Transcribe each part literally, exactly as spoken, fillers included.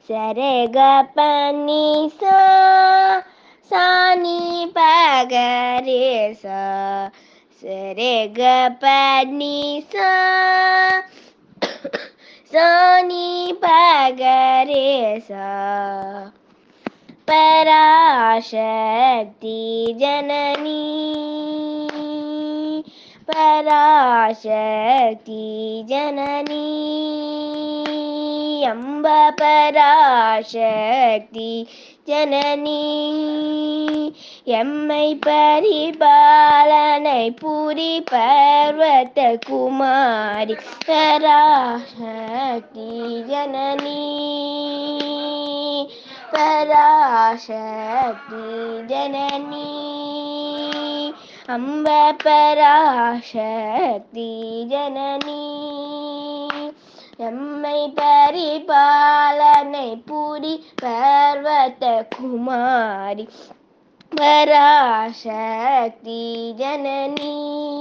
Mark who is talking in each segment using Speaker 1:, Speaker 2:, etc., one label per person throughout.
Speaker 1: சரக பனி சா சானி பகரே சா சரக பனி சா சானி பகரே சா பராசக்தி ஜனனி பராசக்தி ஜனனி அம்ப பராசக்தி ஜனனி எம்மை பரிபாலனை புரி பர்வத குமாரி பராசக்தி ஜனனி பராசக்தி ஜனனி அம்ப பராசக்தி ஜனனி எம்மை பரிபாலனை புரி பர்வத குமாரி பராசக்தி ஜனனி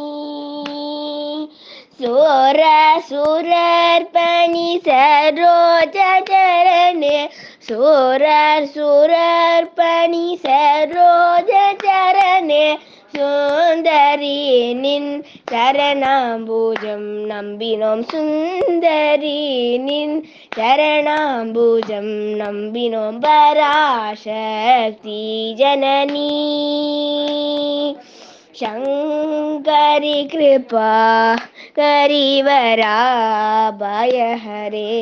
Speaker 1: சோர சுரர் பணி சரோஜ சரணே சோரர் சுரர் பணி சரோஜ சரணே சுந்தரி நின் சரணாம்பூஜம் நம்பினோம் சுந்தரி நின் சரணாம்பூஜம் நம்பினோம் பராசக்தி ஜனனி शंकरी कृपा करिवरा भय हरे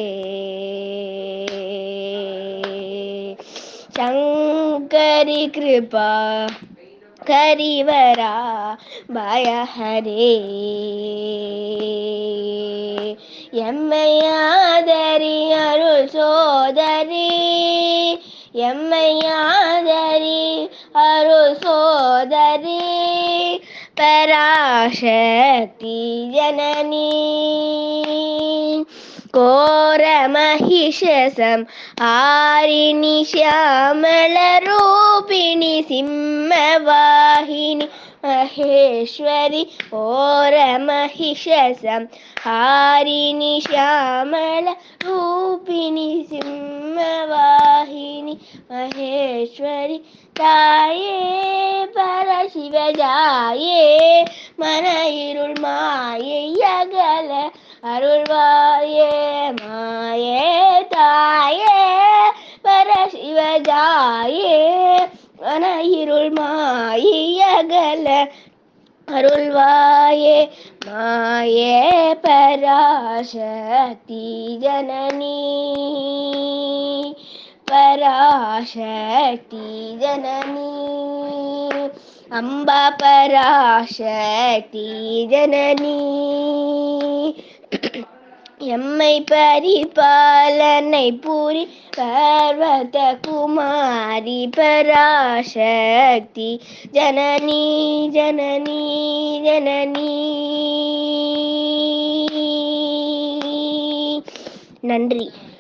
Speaker 1: शंकरी कृपा करिवरा भय हरे எம்மையாதரி அருள் சோதரி எம்மையாதரி அருள் சோதரி பராசக்தி ஜனனி கோர மகிஷசம் ஆரிணி ஷியாமள ரூபிணி சிம்மவாகினி மகேஸ்வரி ஓர மகிஷசம் ஆரிணி ஷியாமள ரூபிணி சிம்மவாகினி மகேஸ்வரி தாயே பரசிவ ஜாயே மன இருள் மாயை அகல அருள்வாயே மாயே தாயே பரசிவ ஜாயே மன இருள் மாயை அகல அருள்வாயே மாயே பராசக்தி ஜனனி பராசக்தி ஜனனி அம்பா பராசக்தி ஜனனி எம்மை பரிபாலனை புரி பர்வத குமாரி பராசக்தி ஜனனி ஜனனி ஜனனி. நன்றி.